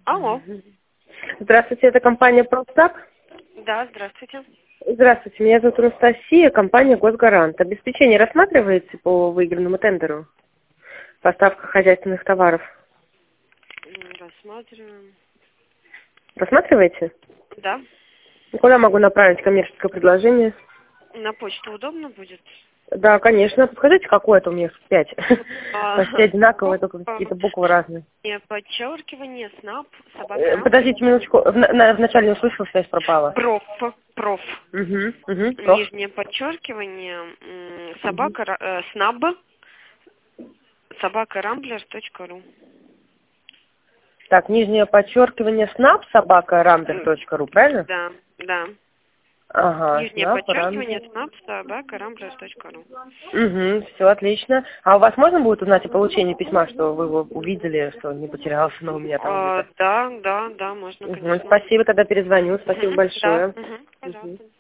Алло. Здравствуйте, это компания «Профстаб». Да, здравствуйте. Здравствуйте, меня зовут Анастасия, компания «Госгарант». Обеспечение рассматриваете по выигранному тендеру? Поставка хозяйственных товаров. Рассматриваем. Рассматриваете? Да. Куда могу направить коммерческое предложение? На почту удобно будет? Да, конечно. Подскажите, какое это у меня 5? Почти одинаковые, только какие-то буквы разные. Подчеркивание, снап, собака. Подождите минуточку, вначале не услышала, связь пропала. Проф. Проф. Нижнее подчеркивание, собака, снаб, собака.рамблер.ру. Так, нижнее подчеркивание снап собака.рамблер.ру, правильно? Да, да. Ага, Нижнее снап, подчеркивание, рамблер. снап, собака.рамблер.ру. Все отлично. А у вас можно будет узнать о получении письма, что вы его увидели, что не потерялся, но у меня там где-то? Да, можно, конечно. Спасибо, тогда перезвоню. Спасибо Да, большое. пожалуйста.